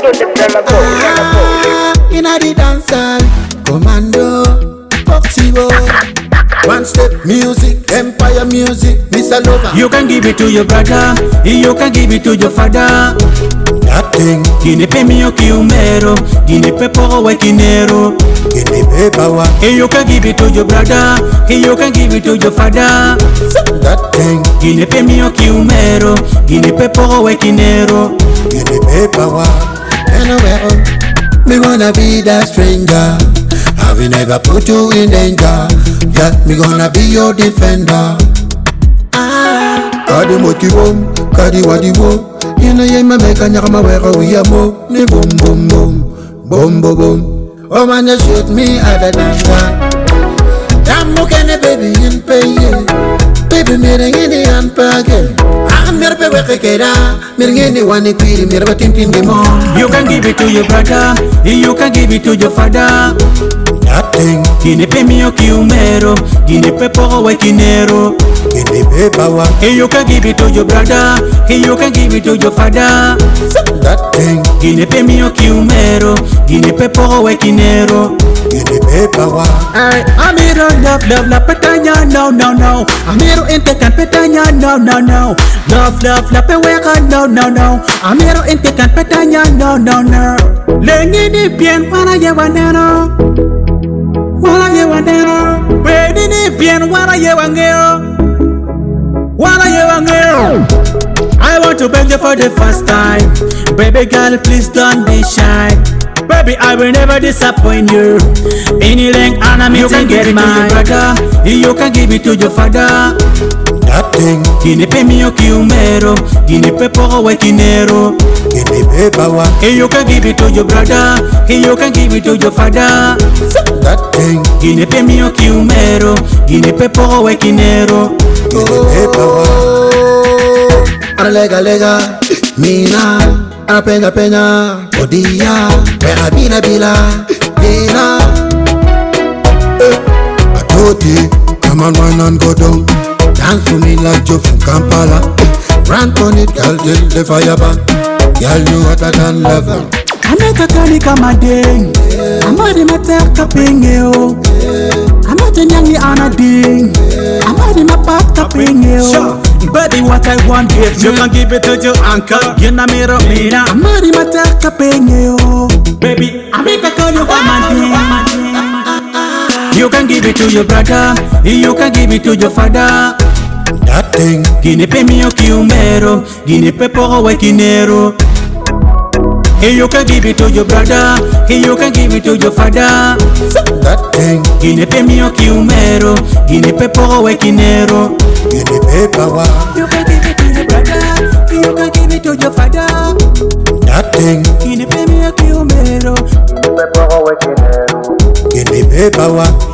Inna the dancehall, commando, Foxy-Bo. One step music, empire music, Mr. Lover. You can give it to your brother, you can give it to your father. Nothing, Ginipe mio kiumero, ginipe poro we kinero. give me power. You can give it to your brother, you can give it to your father. That thing, Ginipe mio kiumero, ginipe poro we kinero. give me power. Anywhere, me wanna be that stranger. I will never put you in danger. Yeah, me gonna be your defender. Kadi moti bom, kadi wadi bom. Ina ye me meka nyaka maweka uya mo. Ni boom boom boom, boom boom boom. Oh man, you shoot me other than that. Damn, mukene baby in pay. Baby, me ringini an pake. I'm here to work keda. Me ringini wani kwiri, me rabatin tindi mo. You can give it to your brother, you can give it to your father. Nothing, Ginipe mio kiumero, ginipe poro we kinero. give me power. You can give it to your brother, you can give it to your father. That thing, Ginipe mio kiumero, ginipe poro we kinero. give me power. Amiro love petanya no. Amiro intekan petanya no. Love peweka no. Amiro intekan petanya no. Lengi ni bien para llevanero. Wala llevanero. Wedi ni bien wala llevanero. I want to beg you for the first time. Baby girl, please don't be shy. Baby, I will never disappoint you. Any length and I'm you can get mine. You can give it to your father. Nothing, Ginipe mio kiumero, ginipe poro we kinero. give me power. You can give it to your brother, you can give it to your father. That thing, Ginipe mio kiumero, ginipe poro we kinero. give me power. Ana lega, mina. Ana penya, odia. Wera bila, dina. I told you, come on, run and go down. Dance to me like Joe from Kampala. Rant on it, girl, till the fire burn. Girl, you hotter than lava. Ameka kani kama ding, amadi mateka pingeo. Amadi nyangi anading, amadi mapaka pingeo. Baby, what I want give you can give it to your uncle. You na miro mina, amadi mateka pingeo. Baby, ameka kani kama ding. You can give it to your brother, you can give it to your father. Nothing, Ginipe mio kiumero, ginipe poro we kinero. You can give it to your brother, you can give it to your father. that thing, Ginipe mio kiumero, ginipe poro we kinero. give me power. You can give it to your brother, you can give it to your father. Nothing, Ginipe mio kiumero, give me power.